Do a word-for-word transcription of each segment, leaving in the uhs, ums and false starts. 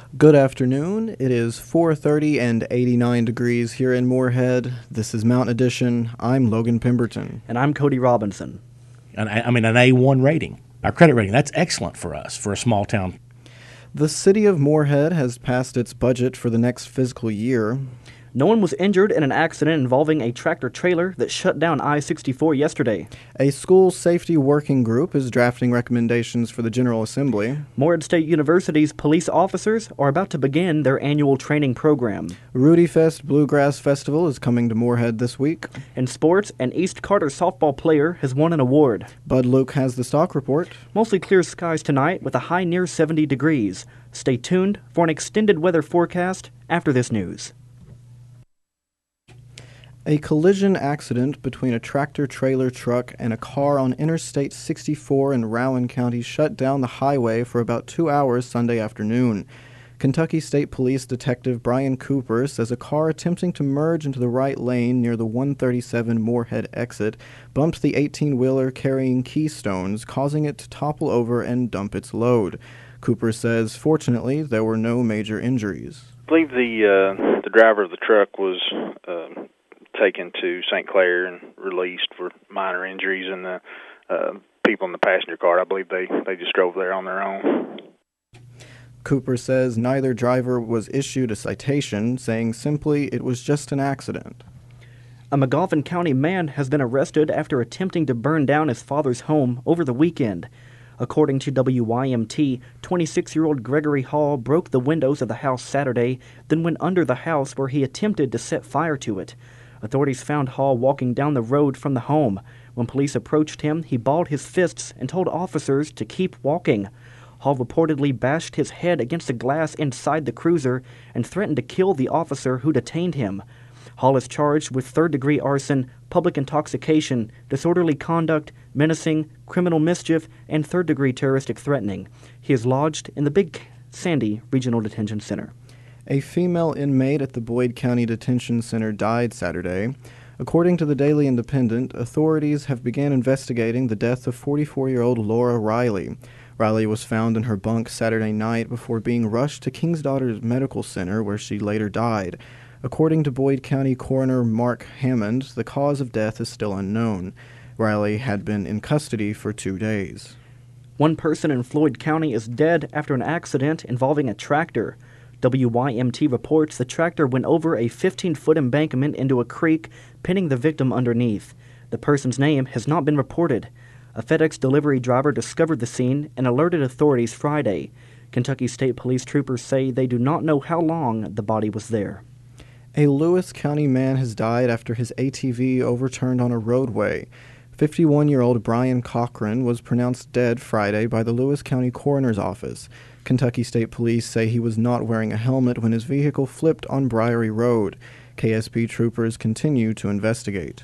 Good afternoon. It is four thirty and eighty-nine degrees here in Moorhead. This is Mountain Edition. I'm Logan Pemberton. And I'm Cody Robinson. And I mean, an A one rating, our credit rating. That's excellent for us, for a small town. The city of Moorhead has passed its budget for the next fiscal year. No one was injured in an accident involving a tractor-trailer that shut down I sixty-four yesterday. A school safety working group is drafting recommendations for the General Assembly. Moorhead State University's police officers are about to begin their annual training program. Rudy Fest Bluegrass Festival is coming to Moorhead this week. In sports, an East Carter softball player has won an award. Bud Luke has the stock report. Mostly clear skies tonight with a high near seventy degrees. Stay tuned for an extended weather forecast after this news. A collision accident between a tractor-trailer truck and a car on Interstate sixty-four in Rowan County shut down the highway for about two hours Sunday afternoon. Kentucky State Police Detective Brian Cooper says a car attempting to merge into the right lane near the one thirty-seven Moorhead exit bumped the eighteen-wheeler carrying keystones, causing it to topple over and dump its load. Cooper says, fortunately, there were no major injuries. I believe the, uh, the driver of the truck was Uh taken to Saint Clair and released for minor injuries, and the uh, people in the passenger car, I believe they, they just drove there on their own. Cooper says neither driver was issued a citation, saying simply it was just an accident. A McGoffin County man has been arrested after attempting to burn down his father's home over the weekend. According to W Y M T, twenty-six-year-old Gregory Hall broke the windows of the house Saturday, then went under the house where he attempted to set fire to it. Authorities found Hall walking down the road from the home. When police approached him, he balled his fists and told officers to keep walking. Hall reportedly bashed his head against the glass inside the cruiser and threatened to kill the officer who detained him. Hall is charged with third-degree arson, public intoxication, disorderly conduct, menacing, criminal mischief, and third-degree terroristic threatening. He is lodged in the Big Sandy Regional Detention Center. A female inmate at the Boyd County Detention Center died Saturday. According to the Daily Independent, authorities have begun investigating the death of forty-four-year-old Laura Riley. Riley was found in her bunk Saturday night before being rushed to King's Daughters Medical Center, where she later died. According to Boyd County Coroner Mark Hammond, the cause of death is still unknown. Riley had been in custody for two days. One person in Floyd County is dead after an accident involving a tractor. W Y M T reports the tractor went over a fifteen-foot embankment into a creek, pinning the victim underneath. The person's name has not been reported. A FedEx delivery driver discovered the scene and alerted authorities Friday. Kentucky State Police troopers say they do not know how long the body was there. A Lewis County man has died after his A T V overturned on a roadway. fifty-one-year-old Brian Cochran was pronounced dead Friday by the Lewis County Coroner's Office. Kentucky State Police say he was not wearing a helmet when his vehicle flipped on Briery Road. K S P troopers continue to investigate.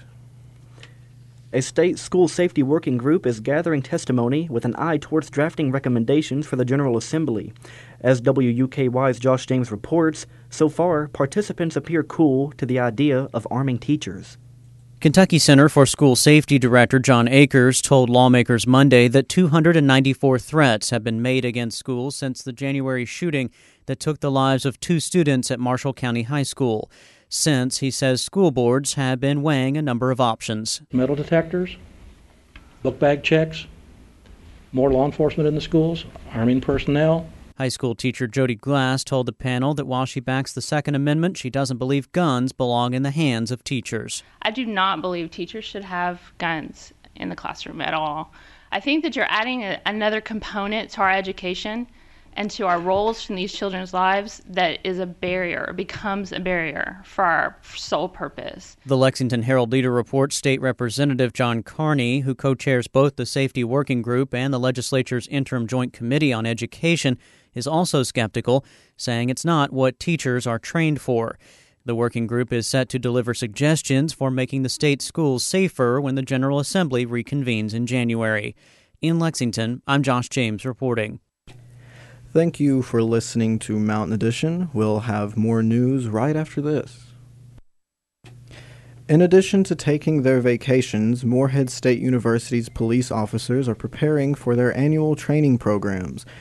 A state school safety working group is gathering testimony with an eye towards drafting recommendations for the General Assembly. As W U K Y's Josh James reports, so far, participants appear cool to the idea of arming teachers. Kentucky Center for School Safety Director John Akers told lawmakers Monday that two hundred ninety-four threats have been made against schools since the January shooting that took the lives of two students at Marshall County High School. Since, he says, school boards have been weighing a number of options. Metal detectors, book bag checks, more law enforcement in the schools, arming personnel. High school teacher Jody Glass told the panel that while she backs the Second Amendment, she doesn't believe guns belong in the hands of teachers. I do not believe teachers should have guns in the classroom at all. I think that you're adding a, another component to our education and to our roles in these children's lives that is a barrier, becomes a barrier for our sole purpose. The Lexington Herald-Leader reports State Representative John Carney, who co-chairs both the Safety Working Group and the legislature's Interim Joint Committee on Education, is also skeptical, saying it's not what teachers are trained for. The working group is set to deliver suggestions for making the state schools safer when the General Assembly reconvenes in January. In Lexington, I'm Josh James reporting. Thank you for listening to Mountain Edition. We'll have more news right after this. In addition to taking their vacations, Moorhead State University's police officers are preparing for their annual training programs.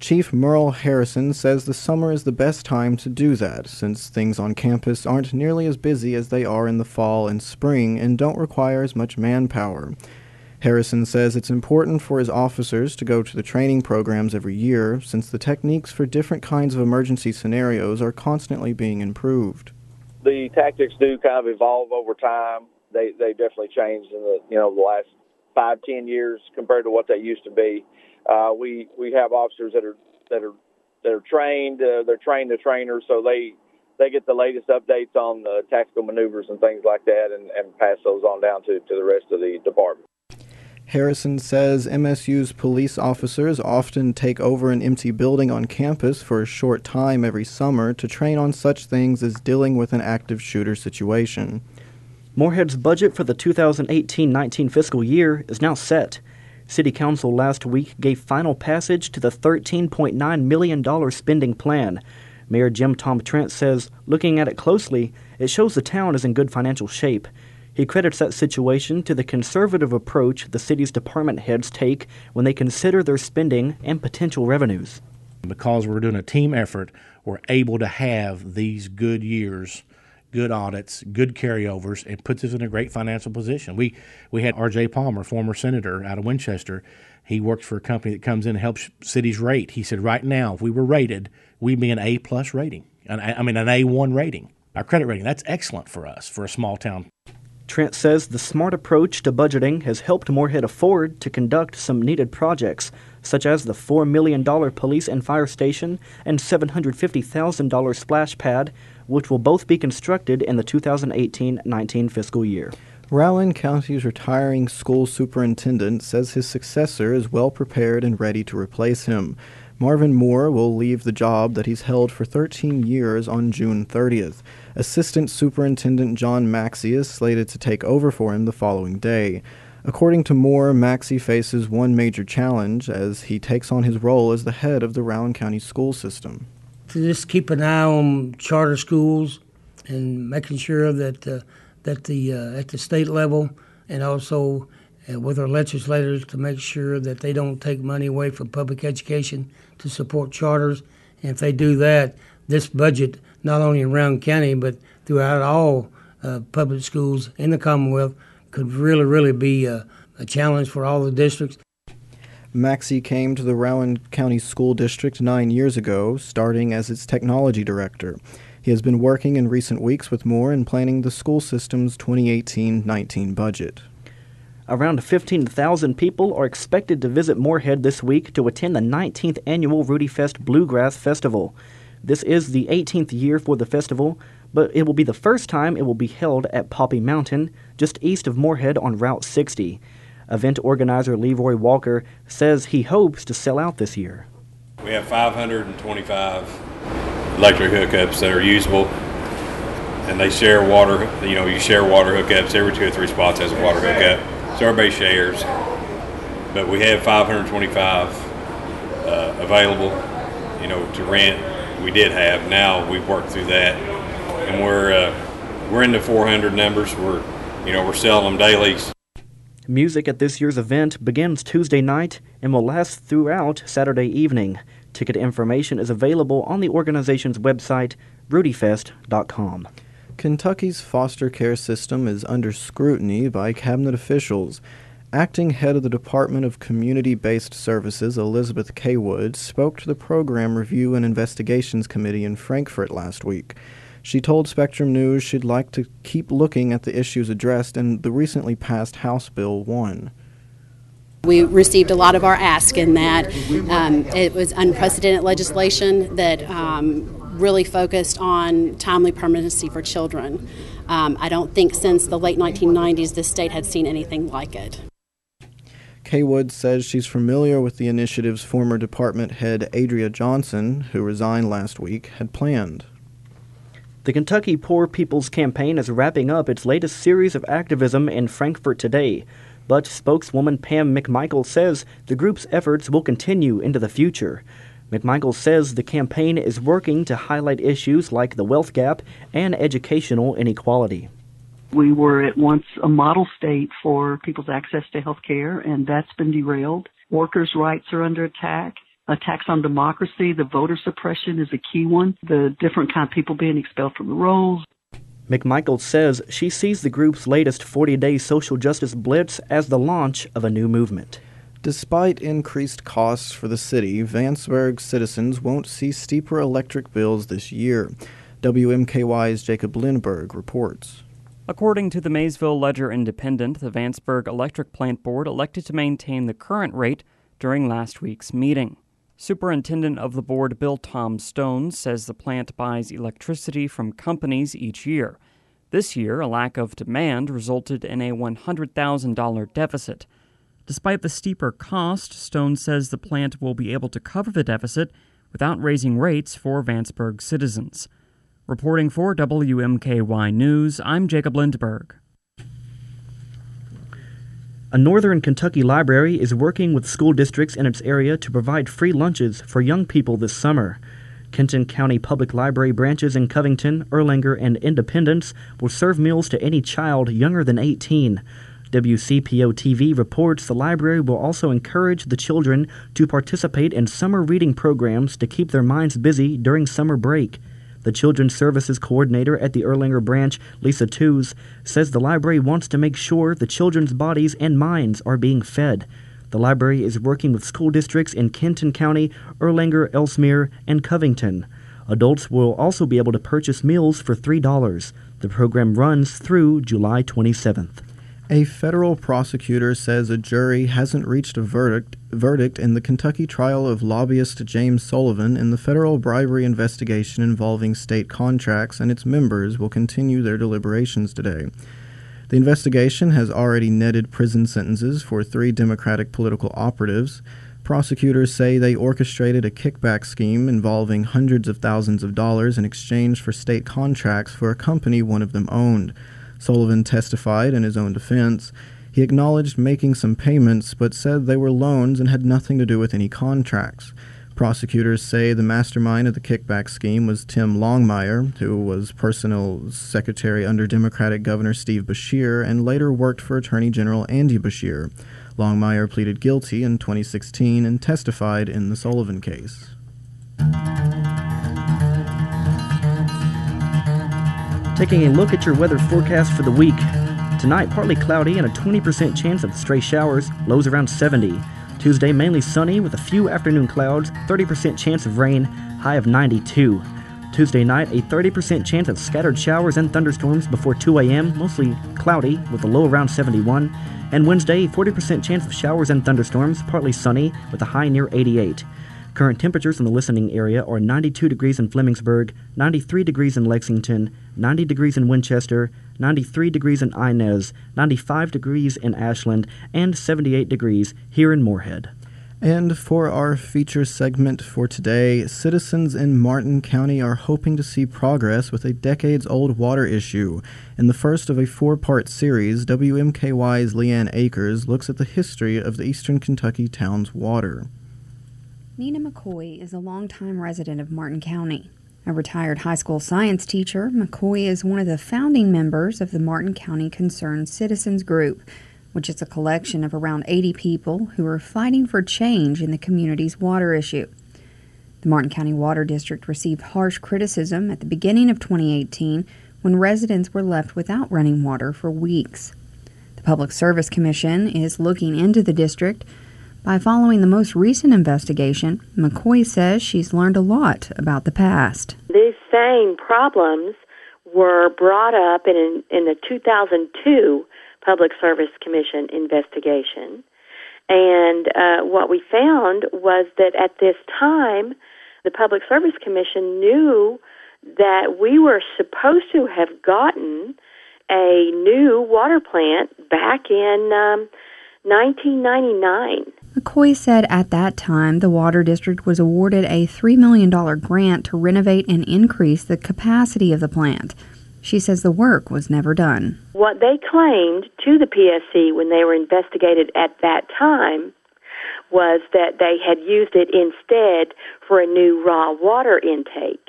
Chief Merle Harrison says the summer is the best time to do that, since things on campus aren't nearly as busy as they are in the fall and spring and don't require as much manpower. Harrison says it's important for his officers to go to the training programs every year, since the techniques for different kinds of emergency scenarios are constantly being improved. The tactics do kind of evolve over time. They they definitely changed in the you know the last five, ten years compared to what they used to be. Uh, we we have officers that are that are that are trained. Uh, they're trained to trainers, so they they get the latest updates on the tactical maneuvers and things like that, and, and pass those on down to, to the rest of the department. Harrison says M S U's police officers often take over an empty building on campus for a short time every summer to train on such things as dealing with an active shooter situation. Moorhead's budget for the two thousand eighteen nineteen fiscal year is now set. City Council last week gave final passage to the thirteen point nine million dollars spending plan. Mayor Jim Tom Trent says, looking at it closely, it shows the town is in good financial shape. He credits that situation to the conservative approach the city's department heads take when they consider their spending and potential revenues. Because we're doing a team effort, we're able to have these good years, good audits, good carryovers, and puts us in a great financial position. We we had R J Palmer, former senator out of Winchester. He works for a company that comes in and helps cities rate. He said right now, if we were rated, we'd be an A-plus rating, an, I mean an A one rating. Our credit rating, that's excellent for us, for a small town. Trent says the smart approach to budgeting has helped Moorhead afford to conduct some needed projects, such as the four million dollars police and fire station and seven hundred fifty thousand dollars splash pad, which will both be constructed in the two thousand eighteen nineteen fiscal year. Rowan County's retiring school superintendent says his successor is well prepared and ready to replace him. Marvin Moore will leave the job that he's held for thirteen years on June thirtieth. Assistant Superintendent John Maxey is slated to take over for him the following day. According to Moore, Maxey faces one major challenge as he takes on his role as the head of the Rowan County school system. To just keep an eye on charter schools and making sure that uh, that the uh, at the state level and also uh, with our legislators to make sure that they don't take money away from public education to support charters. And if they do that, this budget, not only in Rowan County but throughout all uh, public schools in the Commonwealth, could really, really be a, a challenge for all the districts. Maxey came to the Rowan County School District nine years ago, starting as its technology director. He has been working in recent weeks with Moore in planning the school system's twenty eighteen nineteen budget. Around fifteen thousand people are expected to visit Moorhead this week to attend the nineteenth annual Rudy Fest Bluegrass Festival. This is the eighteenth year for the festival, but it will be the first time it will be held at Poppy Mountain, just east of Moorhead on Route sixty. Event organizer Leroy Walker says he hopes to sell out this year. We have five hundred twenty-five electric hookups that are usable, and they share water. You know, you share water hookups. Every two or three spots has a water hookup, so everybody shares. But we have five hundred twenty-five uh, available, you know, to rent. We did have. Now we've worked through that, and we're uh, we're in the four hundred numbers. We're you know we're selling them daily. Music at this year's event begins Tuesday night and will last throughout Saturday evening. Ticket information is available on the organization's website, rudy fest dot com. Kentucky's foster care system is under scrutiny by cabinet officials. Acting head of the Department of Community-Based Services, Elizabeth Kaywood, spoke to the Program Review and Investigations Committee in Frankfort last week. She told Spectrum News she'd like to keep looking at the issues addressed in the recently passed House Bill one. We received a lot of our ask in that. Um, it was unprecedented legislation that um, really focused on timely permanency for children. Um, I don't think since the late nineteen nineties the state had seen anything like it. Kaywood says she's familiar with the initiative's former department head, Adria Johnson, who resigned last week, had planned. The Kentucky Poor People's Campaign is wrapping up its latest series of activism in Frankfort today, but spokeswoman Pam McMichael says the group's efforts will continue into the future. McMichael says the campaign is working to highlight issues like the wealth gap and educational inequality. We were at once a model state for people's access to health care, and that's been derailed. Workers' rights are under attack. attacks on democracy. The voter suppression is a key one. The different kind of people being expelled from the rolls. McMichael says she sees the group's latest forty-day social justice blitz as the launch of a new movement. Despite increased costs for the city, Vanceburg citizens won't see steeper electric bills this year. W M K Y's Jacob Lindberg reports. According to the Maysville Ledger-Independent, the Vanceburg Electric Plant Board elected to maintain the current rate during last week's meeting. Superintendent of the board, Bill Tom Stone, says the plant buys electricity from companies each year. This year, a lack of demand resulted in a one hundred thousand dollars deficit. Despite the steeper cost, Stone says the plant will be able to cover the deficit without raising rates for Vanceburg citizens. Reporting for W M K Y News, I'm Jacob Lindberg. A Northern Kentucky library is working with school districts in its area to provide free lunches for young people this summer. Kenton County Public Library branches in Covington, Erlanger, and Independence will serve meals to any child younger than eighteen. W C P O T V reports the library will also encourage the children to participate in summer reading programs to keep their minds busy during summer break. The Children's Services Coordinator at the Erlanger branch, Lisa Tews, says the library wants to make sure the children's bodies and minds are being fed. The library is working with school districts in Kenton County, Erlanger, Ellesmere, and Covington. Adults will also be able to purchase meals for three dollars. The program runs through July twenty-seventh. A federal prosecutor says a jury hasn't reached a verdict verdict in the Kentucky trial of lobbyist James Sullivan in the federal bribery investigation involving state contracts, and its members will continue their deliberations today. The investigation has already netted prison sentences for three Democratic political operatives. Prosecutors say they orchestrated a kickback scheme involving hundreds of thousands of dollars in exchange for state contracts for a company one of them owned. Sullivan testified in his own defense. He acknowledged making some payments, but said they were loans and had nothing to do with any contracts. Prosecutors say the mastermind of the kickback scheme was Tim Longmire, who was personnel secretary under Democratic Governor Steve Beshear and later worked for Attorney General Andy Beshear. Longmire pleaded guilty in twenty sixteen and testified in the Sullivan case. Taking a look at your weather forecast for the week. Tonight, partly cloudy and a twenty percent chance of stray showers, lows around seventy. Tuesday, mainly sunny with a few afternoon clouds, thirty percent chance of rain, high of ninety-two. Tuesday night, a thirty percent chance of scattered showers and thunderstorms before two a.m., mostly cloudy with a low around seventy-one. And Wednesday, forty percent chance of showers and thunderstorms, partly sunny with a high near eighty-eight. Current temperatures in the listening area are ninety-two degrees in Flemingsburg, ninety-three degrees in Lexington, ninety degrees in Winchester, ninety-three degrees in Inez, ninety-five degrees in Ashland, and seventy-eight degrees here in Moorhead. And for our feature segment for today, citizens in Martin County are hoping to see progress with a decades-old water issue. In the first of a four-part series, W M K Y's Leanne Akers looks at the history of the eastern Kentucky town's water. Nina McCoy is a longtime resident of Martin County. A retired high school science teacher, McCoy is one of the founding members of the Martin County Concerned Citizens Group, which is a collection of around eighty people who are fighting for change in the community's water issue. The Martin County Water District received harsh criticism at the beginning of twenty eighteen when residents were left without running water for weeks. The Public Service Commission is looking into the district. By following the most recent investigation, McCoy says she's learned a lot about the past. These same problems were brought up in, in the two thousand two Public Service Commission investigation. And uh, what we found was that at this time, the Public Service Commission knew that we were supposed to have gotten a new water plant back in um, nineteen ninety-nine. McCoy said at that time the Water District was awarded a three million dollars grant to renovate and increase the capacity of the plant. She says the work was never done. What they claimed to the P S C when they were investigated at that time was that they had used it instead for a new raw water intake.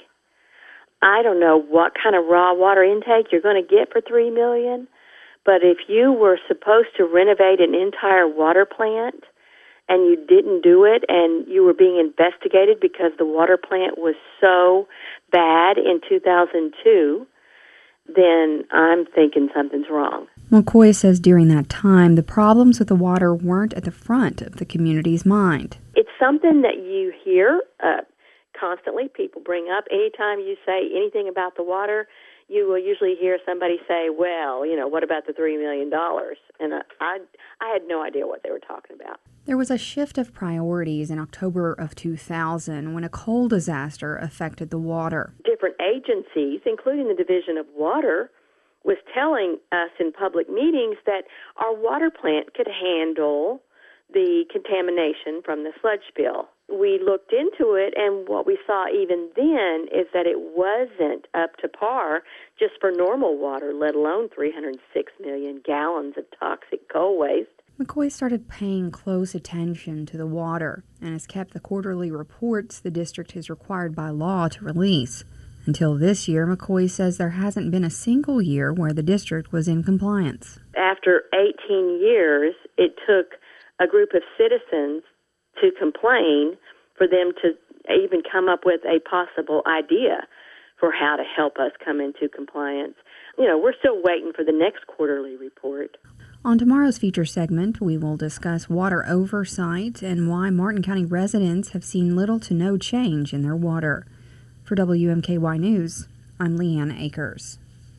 I don't know what kind of raw water intake you're going to get for three million dollars, but if you were supposed to renovate an entire water plant and you didn't do it and you were being investigated because the water plant was so bad in two thousand two, then I'm thinking something's wrong. McCoy says during that time, the problems with the water weren't at the front of the community's mind. It's something that you hear uh, constantly. People bring up anytime you say anything about the water, you will usually hear somebody say, well, you know, what about the three million dollars? And I, I, I had no idea what they were talking about. There was a shift of priorities in October of two thousand when a coal disaster affected the water. Different agencies, including the Division of Water, was telling us in public meetings that our water plant could handle the contamination from the sludge spill. We looked into it, and what we saw even then is that it wasn't up to par just for normal water, let alone three hundred six million gallons of toxic coal waste. McCoy started paying close attention to the water and has kept the quarterly reports the district is required by law to release. Until this year, McCoy says there hasn't been a single year where the district was in compliance. After eighteen years, it took a group of citizens to complain for them to even come up with a possible idea for how to help us come into compliance. You know, we're still waiting for the next quarterly report. On tomorrow's feature segment, we will discuss water oversight and why Martin County residents have seen little to no change in their water. For W M K Y News, I'm Leanne Akers.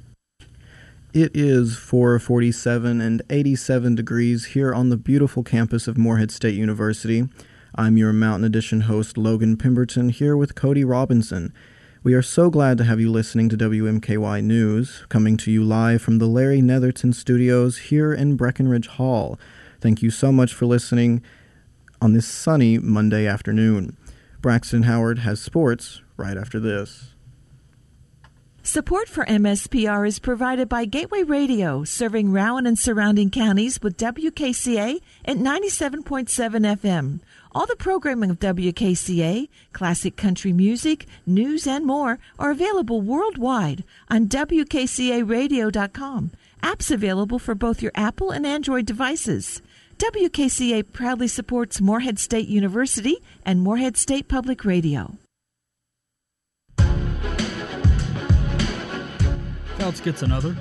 It is four forty-seven and eighty-seven degrees here on the beautiful campus of Morehead State University. I'm your Mountain Edition host, Logan Pemberton, here with Cody Robinson. We are so glad to have you listening to W M K Y News, coming to you live from the Larry Netherton Studios here in Breckenridge Hall. Thank you so much for listening on this sunny Monday afternoon. Braxton Howard has sports right after this. Support for M S P R is provided by Gateway Radio, serving Rowan and surrounding counties with W K C A at ninety-seven point seven F M. All the programming of W K C A, classic country music, news, and more are available worldwide on W K C A radio dot com. Apps available for both your Apple and Android devices. W K C A proudly supports Morehead State University and Morehead State Public Radio. Fouts gets another.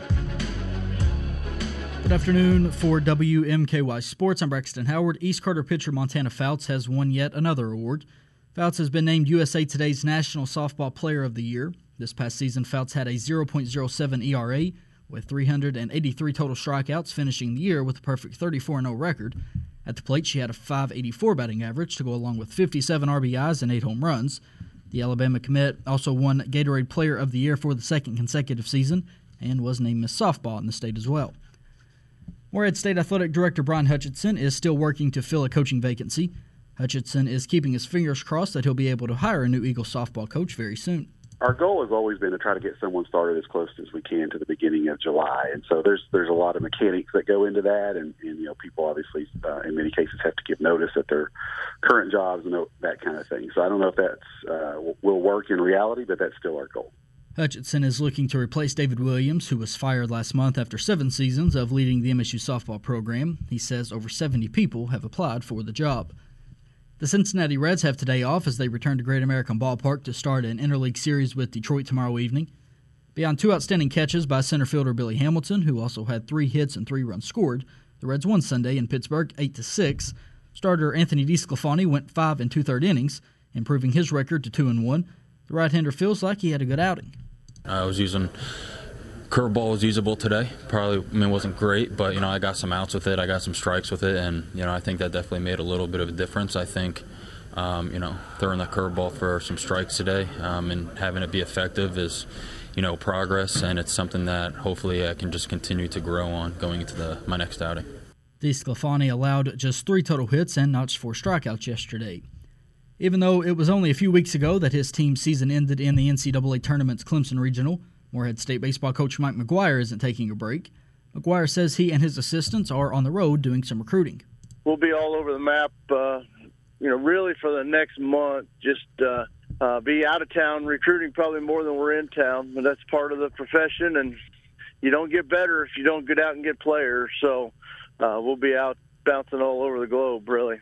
Good afternoon for W M K Y Sports. I'm Braxton Howard. East Carter pitcher Montana Fouts has won yet another award. Fouts has been named U S A Today's National Softball Player of the Year. This past season, Fouts had a oh point oh seven E R A with three hundred eighty-three total strikeouts, finishing the year with a perfect thirty-four and oh record. At the plate, she had a five eighty-four batting average to go along with fifty-seven R B Is and eight home runs. The Alabama commit also won Gatorade Player of the Year for the second consecutive season and was named Miss Softball in the state as well. Morehead State Athletic Director Brian Hutchinson is still working to fill a coaching vacancy. Hutchinson is keeping his fingers crossed that he'll be able to hire a new Eagle softball coach very soon. Our goal has always been to try to get someone started as close as we can to the beginning of July, and so there's there's a lot of mechanics that go into that, and, and you know people obviously uh, in many cases have to give notice at their current jobs and that kind of thing. So I don't know if that's uh, will work in reality, but that's still our goal. Hutchinson is looking to replace David Williams, who was fired last month after seven seasons of leading the M S U softball program. He says over seventy people have applied for the job. The Cincinnati Reds have today off as they return to Great American Ballpark to start an interleague series with Detroit tomorrow evening. Beyond two outstanding catches by center fielder Billy Hamilton, who also had three hits and three runs scored, the Reds won Sunday in Pittsburgh eight to six. Starter Anthony DeSclafani went five and two-thirds innings, improving his record to two and one. The right-hander feels like he had a good outing. I was using curveball was usable today. Probably, I mean, it wasn't great, but you know, I got some outs with it. I got some strikes with it, and you know, I think that definitely made a little bit of a difference. I think, um, you know, throwing that curveball for some strikes today um, and having it be effective is, you know, progress, and it's something that hopefully I can just continue to grow on going into the my next outing. DeSclafani allowed just three total hits and notched four strikeouts yesterday. Even though it was only a few weeks ago that his team's season ended in the N C double A Tournament's Clemson Regional, Morehead State baseball coach Mike McGuire isn't taking a break. McGuire says he and his assistants are on the road doing some recruiting. We'll be all over the map, uh, you know, really for the next month, just uh, uh, be out of town recruiting probably more than we're in town. But that's part of the profession, and you don't get better if you don't get out and get players. So uh, we'll be out bouncing all over the globe, really.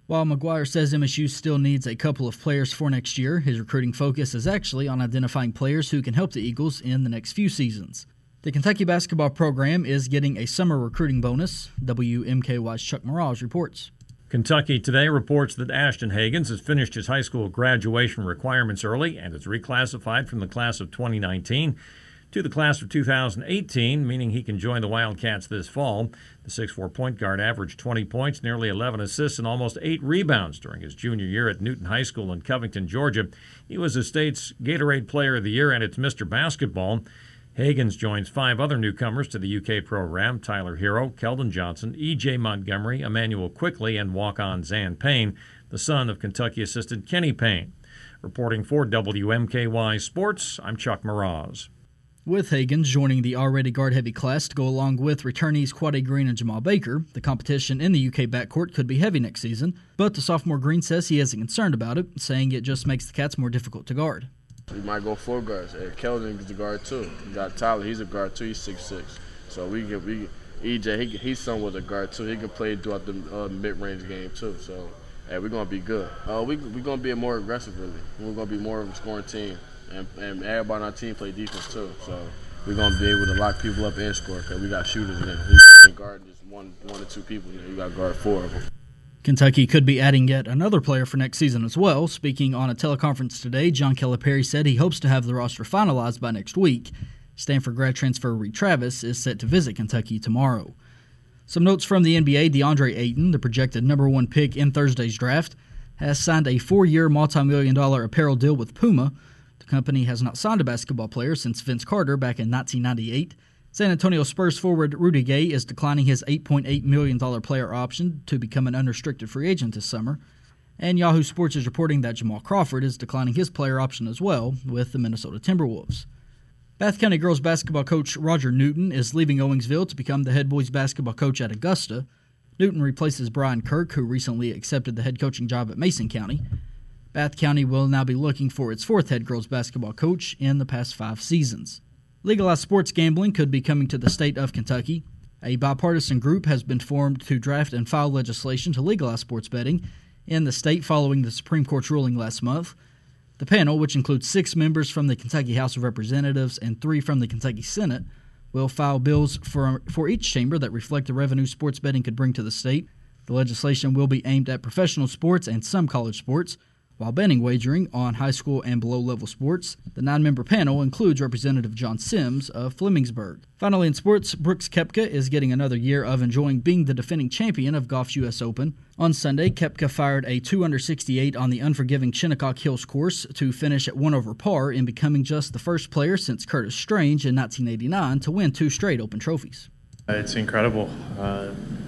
While McGuire says M S U still needs a couple of players for next year, his recruiting focus is actually on identifying players who can help the Eagles in the next few seasons. The Kentucky basketball program is getting a summer recruiting bonus. W M K Y's Chuck Mirage reports. Kentucky Today reports that Ashton Hagans has finished his high school graduation requirements early and is reclassified from the class of twenty nineteen to the class of two thousand eighteen, meaning he can join the Wildcats this fall. The six foot four point guard averaged twenty points, nearly eleven assists, and almost eight rebounds during his junior year at Newton High School in Covington, Georgia. He was the state's Gatorade Player of the Year, and it's Mister Basketball. Hagans joins five other newcomers to the U K program: Tyler Hero, Keldon Johnson, E J Montgomery, Emmanuel Quickly, and walk-on Zan Payne, the son of Kentucky assistant Kenny Payne. Reporting for W M K Y Sports, I'm Chuck Meraz. With Hagans joining the already guard-heavy class to go along with returnees Quade Green and Jamal Baker, the competition in the U K backcourt could be heavy next season, but the sophomore Green says he isn't concerned about it, saying it just makes the Cats more difficult to guard. We might go four guards. Hey, Keldon is a guard too. You got Tyler, he's a guard too. He's six six. So we can we E J, he, he's somewhat a guard too. He can play throughout the uh, mid-range game too. So hey, we're gonna be good. Uh, we we're gonna be more aggressive really. We're gonna be more of a scoring team, and, and everybody on our team play defense too. So we're gonna be able to lock people up and score because we got shooters in there. We can't guard just one one or two people in there. You got to guard four of them. Kentucky could be adding yet another player for next season as well. Speaking on a teleconference today, John Calipari said he hopes to have the roster finalized by next week. Stanford grad transfer Reed Travis is set to visit Kentucky tomorrow. Some notes from the N B A. DeAndre Ayton, the projected number one pick in Thursday's draft, has signed a four-year, multi-million dollar apparel deal with Puma. The company has not signed a basketball player since Vince Carter back in nineteen ninety-eight. San Antonio Spurs forward Rudy Gay is declining his eight point eight million dollars player option to become an unrestricted free agent this summer. And Yahoo Sports is reporting that Jamal Crawford is declining his player option as well with the Minnesota Timberwolves. Bath County girls basketball coach Roger Newton is leaving Owingsville to become the head boys basketball coach at Augusta. Newton replaces Brian Kirk, who recently accepted the head coaching job at Mason County. Bath County will now be looking for its fourth head girls basketball coach in the past five seasons. Legalized sports gambling could be coming to the state of Kentucky. A bipartisan group has been formed to draft and file legislation to legalize sports betting in the state following the Supreme Court's ruling last month. The panel, which includes six members from the Kentucky House of Representatives and three from the Kentucky Senate, will file bills for, for each chamber that reflect the revenue sports betting could bring to the state. The legislation will be aimed at professional sports and some college sports, while banning wagering on high school and below-level sports. The nine-member panel includes Representative John Sims of Flemingsburg. Finally in sports, Brooks Koepka is getting another year of enjoying being the defending champion of golf's U S Open. On Sunday, Koepka fired a two under sixty-eight on the unforgiving Shinnecock Hills course to finish at one over par in becoming just the first player since Curtis Strange in nineteen eighty-nine to win two straight Open trophies. It's incredible. Uh,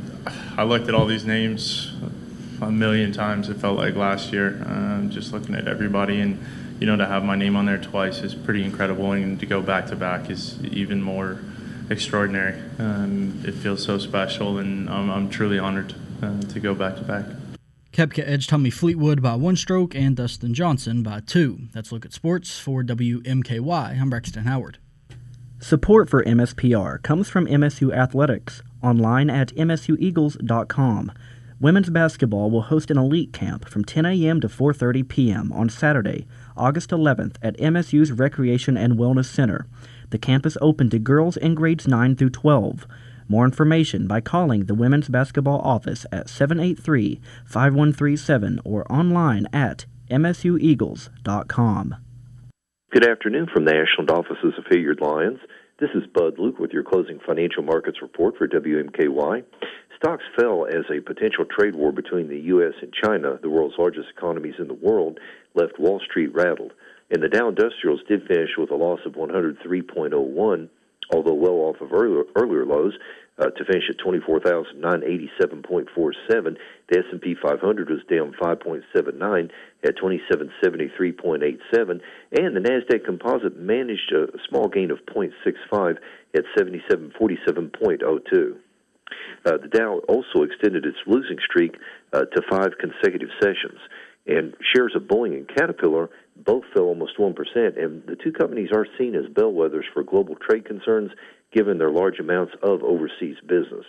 I looked at all these names a million times, it felt like last year, um, just looking at everybody, and you know, to have my name on there twice is pretty incredible, and to go back to back is even more extraordinary. Um, it feels so special, and I'm, I'm truly honored uh, to go back to back. Koepka edged Tommy Fleetwood by one stroke and Dustin Johnson by two. That's Look at Sports for W M K Y. I'm Braxton Howard. Support for M S P R comes from M S U Athletics, online at m s u eagles dot com. Women's basketball will host an elite camp from ten a.m. to four thirty p.m. on Saturday, August eleventh at M S U's Recreation and Wellness Center. The camp is open to girls in grades nine through twelve. More information by calling the Women's Basketball Office at seven eight three, five one three seven or online at m s u eagles dot com. Good afternoon from the Ashland offices of Hilliard Lyons. This is Bud Luke with your closing financial markets report for W M K Y. Stocks fell as a potential trade war between the U S and China, the world's largest economies in the world, left Wall Street rattled. And the Dow Industrials did finish with a loss of one hundred three point oh one, although well off of earlier, earlier lows, uh, to finish at twenty-four thousand nine hundred eighty-seven point four seven. The S and P five hundred was down five point seven nine at twenty-seven seventy-three point eight seven, and the NASDAQ Composite managed a small gain of zero point six five at seventy-seven forty-seven point oh two. Uh, the Dow also extended its losing streak uh, to five consecutive sessions, and shares of Boeing and Caterpillar both fell almost one percent, and the two companies are seen as bellwethers for global trade concerns given their large amounts of overseas business.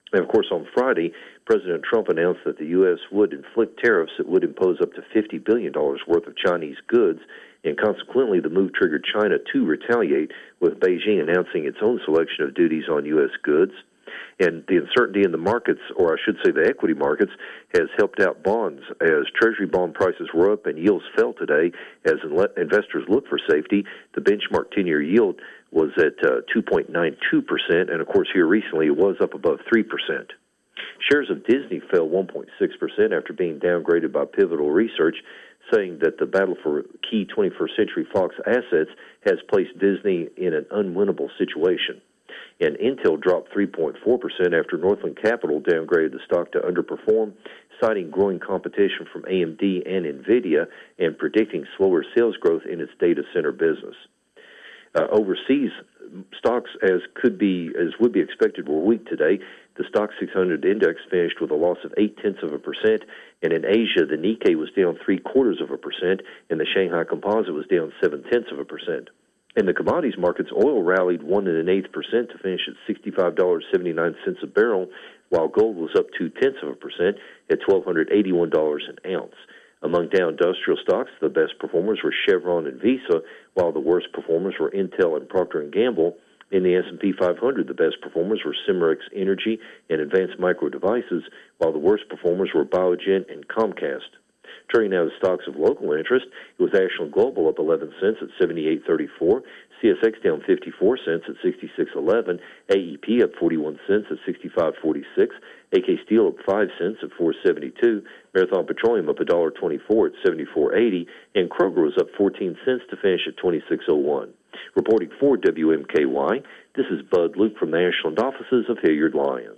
And, of course, on Friday, President Trump announced that the U S would inflict tariffs that would impose up to fifty billion dollars worth of Chinese goods, and consequently the move triggered China to retaliate, with Beijing announcing its own selection of duties on U S goods. And the uncertainty in the markets, or I should say the equity markets, has helped out bonds as Treasury bond prices were up and yields fell today as investors look for safety. The benchmark ten-year yield was at uh, two point nine two percent, and of course here recently it was up above three percent. Shares of Disney fell one point six percent after being downgraded by Pivotal Research, saying that the battle for key twenty-first Century Fox assets has placed Disney in an unwinnable situation. And Intel dropped three point four percent after Northland Capital downgraded the stock to underperform, citing growing competition from A M D and NVIDIA and predicting slower sales growth in its data center business. Uh, overseas, stocks, as could be as would be expected, were weak today. The Stock six hundred index finished with a loss of eight tenths of a percent, and in Asia, the Nikkei was down three quarters of a percent, and the Shanghai Composite was down seven tenths of a percent. In the commodities markets, oil rallied one and an eighth percent to finish at sixty-five dollars and seventy-nine cents a barrel, while gold was up two tenths of a percent at twelve hundred eighty-one dollars an ounce. Among Dow Industrial stocks, the best performers were Chevron and Visa, while the worst performers were Intel and Procter and Gamble. In the S and P five hundred, the best performers were Cimarex Energy and Advanced Micro Devices, while the worst performers were Biogen and Comcast. Turning now to stocks of local interest, it was Ashland Global up eleven cents at seventy-eight thirty-four, C S X down fifty-four cents at sixty-six eleven, A E P up forty-one cents at sixty-five forty-six, A K Steel up five cents at four seventy-two, Marathon Petroleum up one dollar twenty-four at seventy-four eighty, and Kroger was up fourteen cents to finish at twenty-six oh one. Reporting for W M K Y, this is Bud Luke from the Ashland offices of Hilliard Lyons.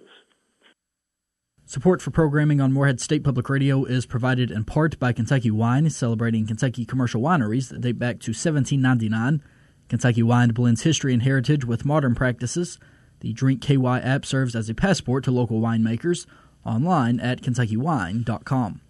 Support for programming on Morehead State Public Radio is provided in part by Kentucky Wine, celebrating Kentucky commercial wineries that date back to seventeen ninety-nine. Kentucky Wine blends history and heritage with modern practices. The Drink K Y app serves as a passport to local winemakers. Online at kentucky wine dot com.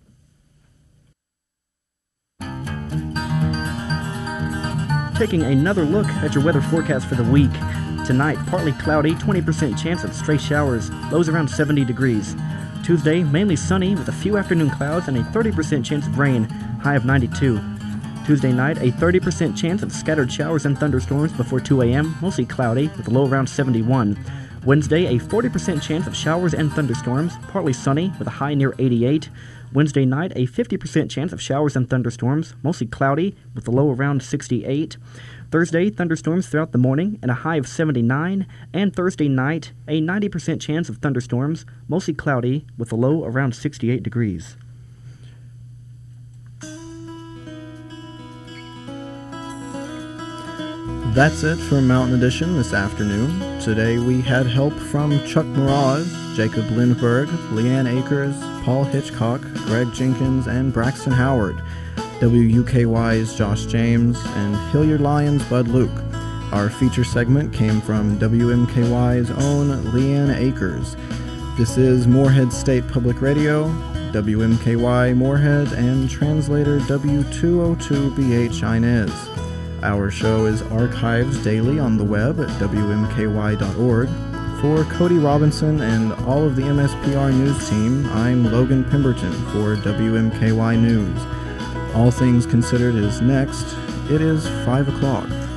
Taking another look at your weather forecast for the week. Tonight, partly cloudy, twenty percent chance of stray showers, lows around seventy degrees. Tuesday, mainly sunny with a few afternoon clouds and a thirty percent chance of rain, high of ninety-two. Tuesday night, a thirty percent chance of scattered showers and thunderstorms before two a.m., mostly cloudy with a low around seventy-one. Wednesday, a forty percent chance of showers and thunderstorms, partly sunny with a high near eighty-eight. Wednesday night, a fifty percent chance of showers and thunderstorms, mostly cloudy with a low around sixty-eight. Thursday, thunderstorms throughout the morning and a high of seventy-nine. And Thursday night, a ninety percent chance of thunderstorms, mostly cloudy with a low around sixty-eight degrees. That's it for Mountain Edition this afternoon. Today we had help from Chuck Mraz, Jacob Lindberg, Leanne Akers, Paul Hitchcock, Greg Jenkins, and Braxton Howard. W U K Y's Josh James, and Hilliard Lyons' Bud Luke. Our feature segment came from W M K Y's own Leanne Akers. This is Morehead State Public Radio, W M K Y Morehead, and translator W two oh two B H Inez. Our show is archived daily on the web at W M K Y dot org. For Cody Robinson and all of the M S P R News team, I'm Logan Pemberton for W M K Y News. All Things Considered is next. It is five o'clock.